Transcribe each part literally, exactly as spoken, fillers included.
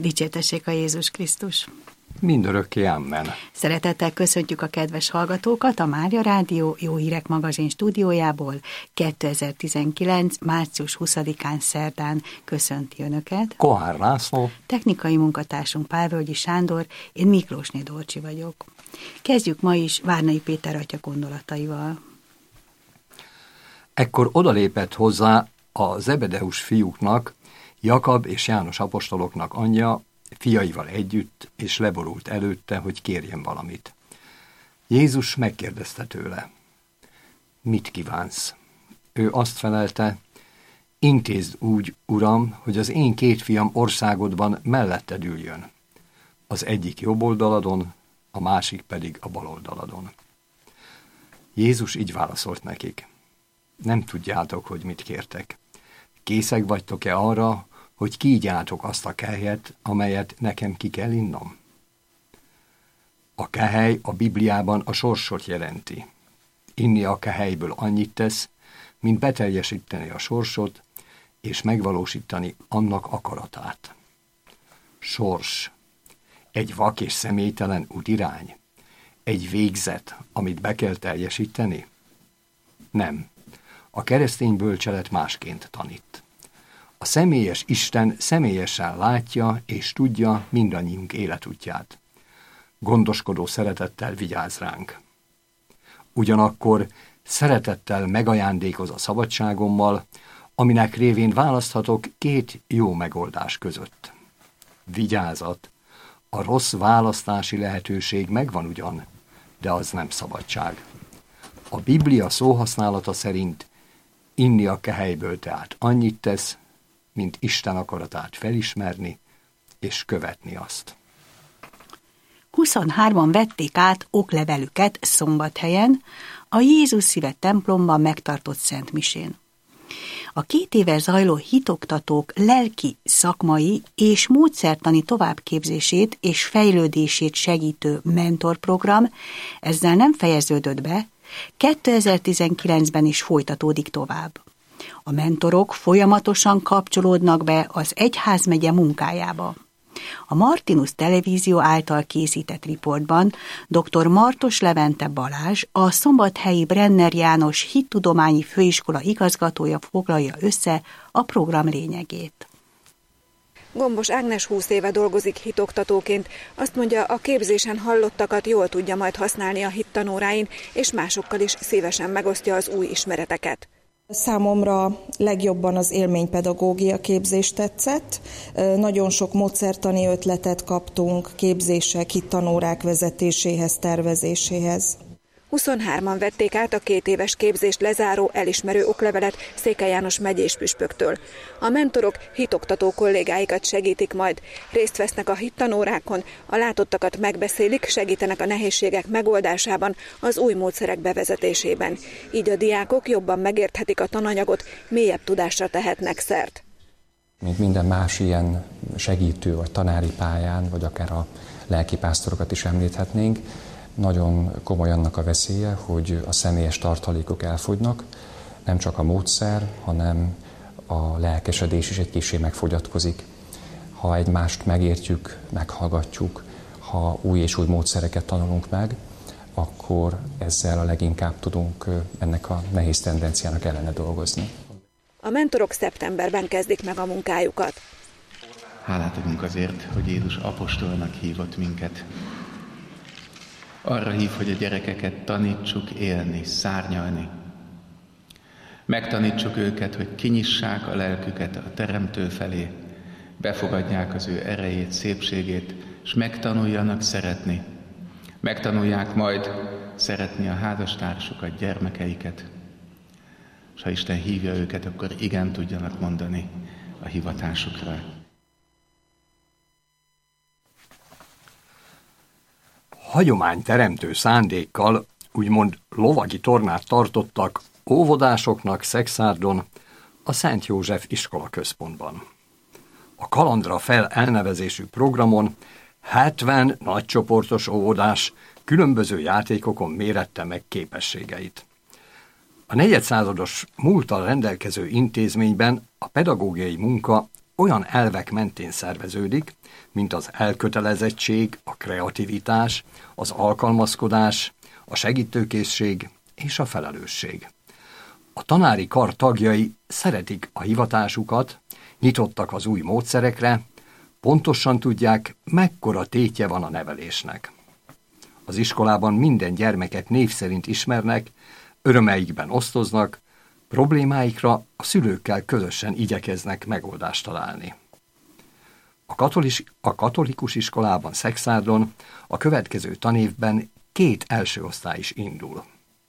Dicsértessék a Jézus Krisztus! Mindörökké amen. Szeretettel köszöntjük a kedves hallgatókat a Mária Rádió Jó Hírek magazin stúdiójából. kétezer-tizenkilenc. március huszadikán szerdán köszönti Önöket Kohár László, technikai munkatársunk Pálvölgyi Sándor, én Miklósné Dolcsi vagyok. Kezdjük ma is Várnai Péter atya gondolataival. Ekkor odalépett hozzá a Zebedeus fiúknak, Jakab és János apostoloknak anyja, fiaival együtt, és leborult előtte, hogy kérjen valamit. Jézus megkérdezte tőle: mit kívánsz? Ő azt felelte: intézd úgy, Uram, hogy az én két fiam országodban melletted üljön. Az egyik jobb oldaladon, a másik pedig a bal oldaladon. Jézus így válaszolt nekik: nem tudjátok, hogy mit kértek. Készek vagytok-e arra, hogy kígyjátok azt a kehelyet, amelyet nekem ki kell innom? A kehely a Bibliában a sorsot jelenti. Inni a kehelyből annyit tesz, mint beteljesíteni a sorsot, és megvalósítani annak akaratát. Sors. Egy vak és személytelen útirány? Egy végzet, amit be kell teljesíteni? Nem. A keresztény bölcselet másként tanít. A személyes Isten személyesen látja és tudja mindannyiunk életútját. Gondoskodó szeretettel vigyáz ránk. Ugyanakkor szeretettel megajándékoz a szabadságommal, aminek révén választhatok két jó megoldás között. Vigyázat! A rossz választási lehetőség megvan ugyan, de az nem szabadság. A Biblia szóhasználata szerint inni a kehelyből tehát annyit tesz, mint Isten akaratát felismerni és követni azt. huszonhárman vették át oklevelüket Szombathelyen, a Jézus Szíve templomban megtartott szentmisén. A két éve zajló hitoktatók lelki, szakmai és módszertani továbbképzését és fejlődését segítő mentorprogram ezzel nem fejeződött be, kétezer-tizenkilencben is folytatódik tovább. A mentorok folyamatosan kapcsolódnak be az egyházmegye munkájába. A Martinus Televízió által készített riportban dr. Martos Levente Balázs, a szombathelyi Brenner János Hittudományi Főiskola igazgatója foglalja össze a program lényegét. Gombos Ágnes húsz éve dolgozik hitoktatóként. Azt mondja, a képzésen hallottakat jól tudja majd használni a hittanóráin, és másokkal is szívesen megosztja az új ismereteket. Számomra legjobban az élménypedagógia képzés tetszett. Nagyon sok módszertani ötletet kaptunk képzések, hittanórák vezetéséhez, tervezéséhez. huszonhárman vették át a két éves képzést lezáró elismerő oklevelet Székely János megyés püspöktől. A mentorok hitoktató kollégáikat segítik majd. Részt vesznek a hittanórákon, a látottakat megbeszélik, segítenek a nehézségek megoldásában, az új módszerek bevezetésében. Így a diákok jobban megérthetik a tananyagot, mélyebb tudásra tehetnek szert. Mint minden más ilyen segítő vagy tanári pályán, vagy akár a lelkipásztorokat is említhetnénk, nagyon komoly annak a veszélye, hogy a személyes tartalékok elfogynak, nem csak a módszer, hanem a lelkesedés is egy kissé megfogyatkozik. Ha egymást megértjük, meghallgatjuk, ha új és új módszereket tanulunk meg, akkor ezzel a leginkább tudunk ennek a nehéz tendenciának ellene dolgozni. A mentorok szeptemberben kezdik meg a munkájukat. Hálát adunk azért, hogy Jézus apostolnak hívott minket. Arra hív, hogy a gyerekeket tanítsuk élni, szárnyalni. Megtanítsuk őket, hogy kinyissák a lelküket a Teremtő felé, befogadják az ő erejét, szépségét, és megtanuljanak szeretni. Megtanulják majd szeretni a házastársukat, gyermekeiket. És ha Isten hívja őket, akkor igen tudjanak mondani a hivatásukra. Hagyományteremtő szándékkal, úgymond lovagi tornát tartottak óvodásoknak Szekszárdon, a Szent József iskola központban. A Kalandra fel elnevezésű programon hetven nagycsoportos óvodás különböző játékokon mérette meg képességeit. A negyedszázados múlttal rendelkező intézményben a pedagógiai munka olyan elvek mentén szerveződik, mint az elkötelezettség, a kreativitás, az alkalmazkodás, a segítőkészség és a felelősség. A tanári kar tagjai szeretik a hivatásukat, nyitottak az új módszerekre, pontosan tudják, mekkora tétje van a nevelésnek. Az iskolában minden gyermeket név szerint ismernek, örömeikben osztoznak, problémáikra a szülőkkel közösen igyekeznek megoldást találni. A, katolis, a katolikus iskolában Szexárdon a következő tanévben két első osztály is indul.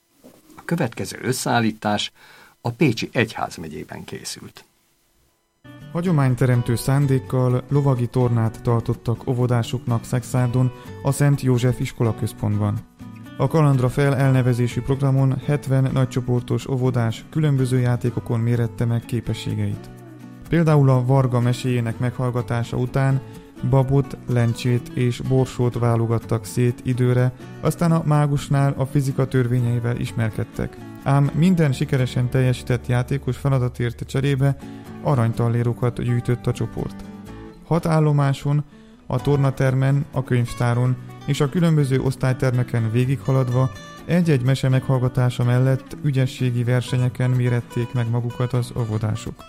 A következő összeállítás a Pécsi Egyházmegyében készült. Hagyományteremtő szándékkal lovagi tornát tartottak óvodásoknak Szexárdon a Szent József iskolaközpontban. A Kalandra fel elnevezésű programon hetven nagycsoportos óvodás különböző játékokon mérette meg képességeit. Például a Varga meséjének meghallgatása után babot, lencsét és borsót válogattak szét időre, aztán a mágusnál a fizika törvényeivel ismerkedtek. Ám minden sikeresen teljesített játékos feladatért cserébe aranytallérokat gyűjtött a csoport. Hat állomáson, a tornatermen, a könyvtáron és a különböző osztálytermeken végighaladva egy-egy mese meghallgatása mellett ügyességi versenyeken mérették meg magukat az óvodások.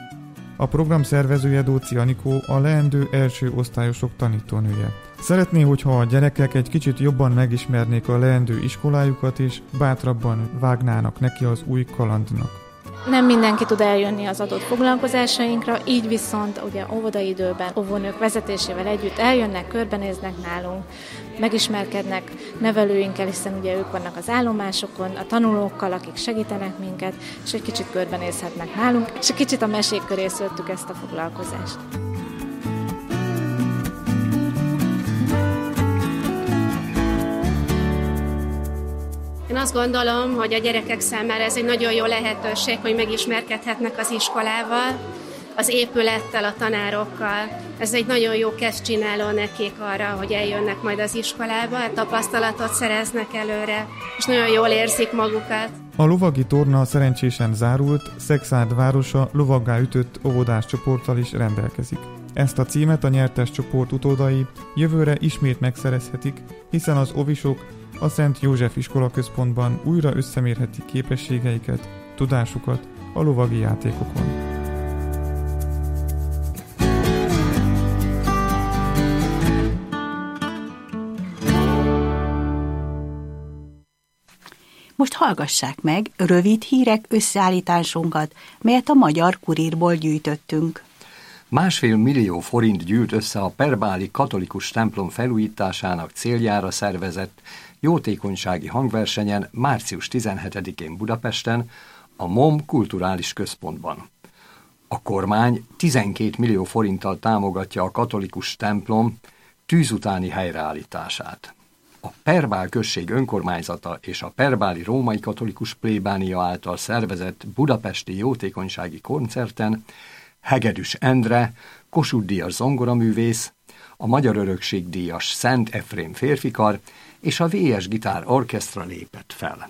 A program szervezője Dóczi Anikó, a leendő első osztályosok tanítónője. Szeretné, hogyha a gyerekek egy kicsit jobban megismernék a leendő iskolájukat, és bátrabban vágnának neki az új kalandnak. Nem mindenki tud eljönni az adott foglalkozásainkra, így viszont ugye óvodaidőben óvónők vezetésével együtt eljönnek, körbenéznek nálunk, megismerkednek nevelőinkkel, hiszen ugye ők vannak az állomásokon, a tanulókkal, akik segítenek minket, és egy kicsit körbenézhetnek nálunk, és egy kicsit a mesék köré szőttük ezt a foglalkozást. Én azt gondolom, hogy a gyerekek számára ez egy nagyon jó lehetőség, hogy megismerkedhetnek az iskolával, az épülettel, a tanárokkal. Ez egy nagyon jó kezdcsináló nekik arra, hogy eljönnek majd az iskolába, tapasztalatot szereznek előre, és nagyon jól érzik magukat. A lovagi torna szerencsésen zárult, Szexárd városa lovaggá ütött óvodás csoporttal is rendelkezik. Ezt a címet a nyertes csoport utódai jövőre ismét megszerezhetik, hiszen az ovisok a Szent József iskolaközpontban újra összemérhetik képességeiket, tudásukat a lovagi játékokon. Most hallgassák meg rövid hírek összeállításunkat, melyet a Magyar Kurírból gyűjtöttünk. Másfél millió forint gyűlt össze a perbáli katolikus templom felújításának céljára szervezett jótékonysági hangversenyen március tizenhetedikén Budapesten, a MOM kulturális központban. A kormány tizenkét millió forinttal támogatja a katolikus templom tűz utáni helyreállítását. A Perbál község önkormányzata és a perbáli római katolikus plébánia által szervezett budapesti jótékonysági koncerten Hegedűs Endre, Kossuth díjas zongoraművész, a Magyar Örökség díjas Szent Efrém férfikar és a vé es Gitár Orchestra lépett fel.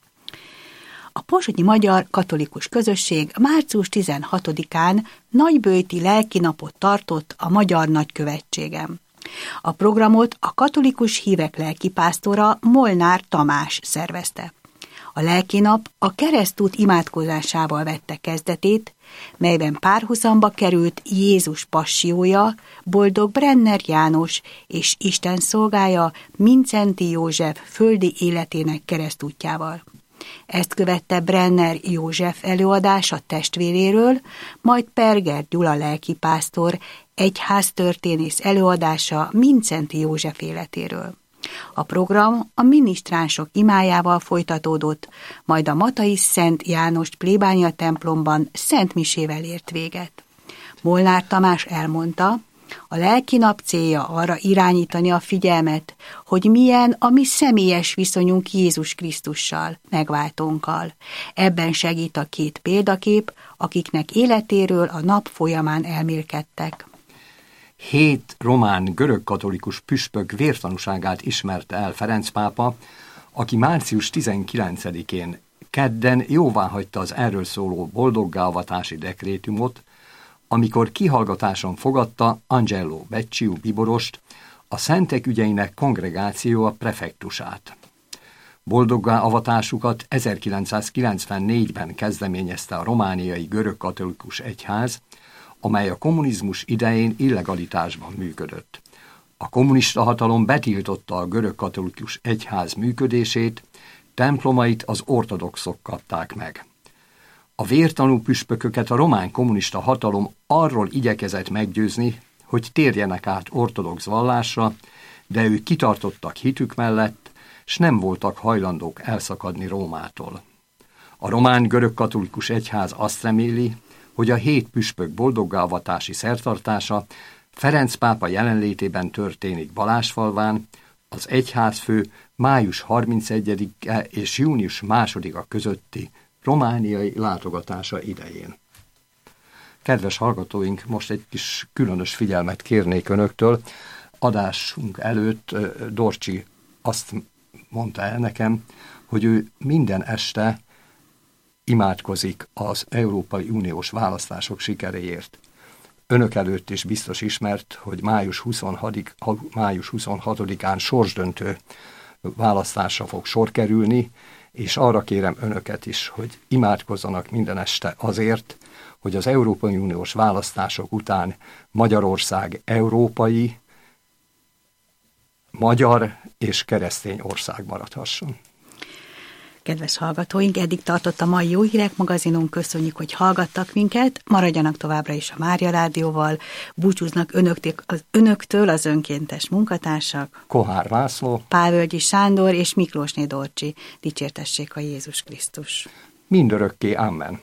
A pozsonyi magyar katolikus közösség március tizenhatodikán nagyböjti lelkinapot tartott a Magyar Nagykövetségen. A programot a katolikus hívek lelkipásztora Molnár Tamás szervezte. A lelkinap a keresztút imádkozásával vette kezdetét, melyben párhuzamba került Jézus passiója, boldog Brenner János és Isten szolgája Mindszenty József földi életének keresztútjával. Ezt követte Brenner József előadása testvéréről, majd Perger Gyula lelkipásztor egyháztörténész előadása Mindszenty József életéről. A program a minisztránsok imájával folytatódott, majd a Matai Szent János plébánia templomban Szent Misével ért véget. Molnár Tamás elmondta, a lelkinap célja arra irányítani a figyelmet, hogy milyen a mi személyes viszonyunk Jézus Krisztussal, megváltónkkal. Ebben segít a két példakép, akiknek életéről a nap folyamán elmélkedtek. Hét román görögkatolikus püspök vértanúságát ismerte el Ferenc pápa, aki március tizenkilencedikén kedden jóváhagyta az erről szóló boldoggá avatási dekrétumot, amikor kihallgatáson fogadta Angelo Becciu bíborost, a Szentek ügyeinek kongregáció a prefektusát. Boldoggá avatásukat ezerkilencszázkilencvennégyben kezdeményezte a romániai görögkatolikus egyház, amely a kommunizmus idején illegalitásban működött. A kommunista hatalom betiltotta a görögkatolikus egyház működését, templomait az ortodoxok kapták meg. A vértanú püspököket a román kommunista hatalom arról igyekezett meggyőzni, hogy térjenek át ortodox vallásra, de ők kitartottak hitük mellett, s nem voltak hajlandók elszakadni Rómától. A román görögkatolikus egyház azt reméli, hogy a hét püspök boldoggá-avatási szertartása Ferenc pápa jelenlétében történik Balázsfalván, az egyházfő május harmincegyedike és június másodika közötti romániai látogatása idején. Kedves hallgatóink, most egy kis különös figyelmet kérnék önöktől. Adásunk előtt Dorcsi azt mondta el nekem, hogy ő minden este imádkozik az Európai Uniós választások sikeréért. Önök előtt is biztos ismert, hogy május huszonhatodikán sorsdöntő választásra fog sor kerülni, és arra kérem önöket is, hogy imádkozzanak minden este azért, hogy az Európai Uniós választások után Magyarország európai, magyar és keresztény ország maradhasson. Kedves hallgatóink, eddig tartott a mai Jó Hírek magazinunk, köszönjük, hogy hallgattak minket, maradjanak továbbra is a Mária Rádióval, búcsúznak önöktől az, önöktől az önkéntes munkatársak, Kohár László, Pálvölgyi Sándor és Miklósné Dorcsi. Dicsértessék a Jézus Krisztus. Mindörökké, amen.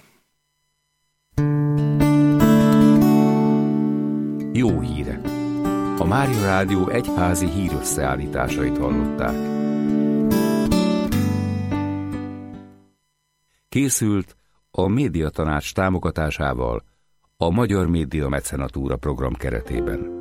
Jó hírek. A Mária Rádió egyházi hírösszeállításait hallották. Készült a Médiatanács támogatásával a Magyar Média Mecenatúra program keretében.